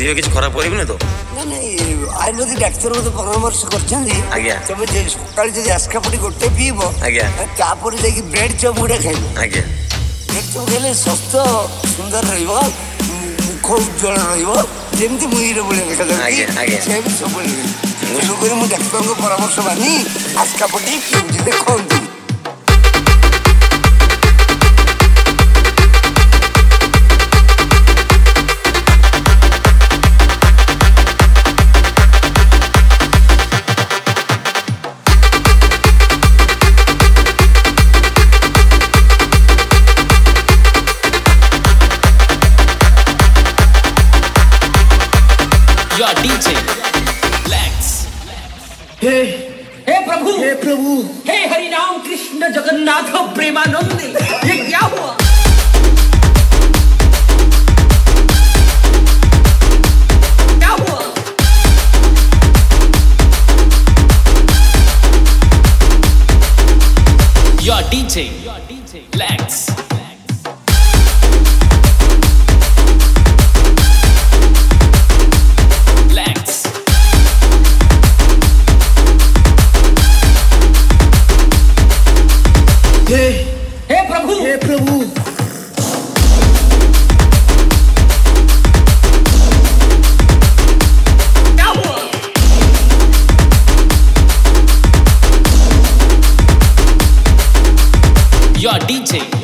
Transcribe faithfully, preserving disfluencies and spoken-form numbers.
ଦେହ କିଛି ଖରାପ କରିବନି ତ? ନା ନାଇଁ ଆୟୁର୍ବେଦିକ ଡାକ୍ତର ମୋତେ ପରାମର୍ଶ କରିଛନ୍ତି। ଆଜ୍ଞା। ତମେ ସକାଳେ ଯଦି ଆସ୍କାପଟି ଗୋଟେ ପିଇବ, ଆଜ୍ଞା, ତାପରେ ଯାଇକି ବ୍ରେଡ୍ ଚପ୍ ଗୋଟେ ଖାଇବ। ଆଜ୍ଞା। ବ୍ରେଡ୍ ଚପ୍ ଖାଇଲେ ସ୍ୱାସ୍ଥ୍ୟ ସୁନ୍ଦର ରହିବ, ମୁଖ ଉଜ୍ଜଳ ରହିବ, ଯେମିତି ମୁହଁର ଭଳିଆ ଦେଖାଯାଉଛି ସେ ବି ସବୁବେଳେ ରହିବ। ତେଣୁକରି ମୁଁ ଡାକ୍ତରଙ୍କ ପରାମର୍ଶ ମାନି ଆସ୍କାପଟି ପିଉଛି। ଦେଖନ୍ତୁ हे हे प्रभु हे प्रभु हे हरि राम कृष्ण जगन्नाथ प्रेमानंद, ये क्या हुआ? क्या हुआ? Your D J, your D J, Lex. हे हे प्रभु हे प्रभु क्या हुआ? Your D J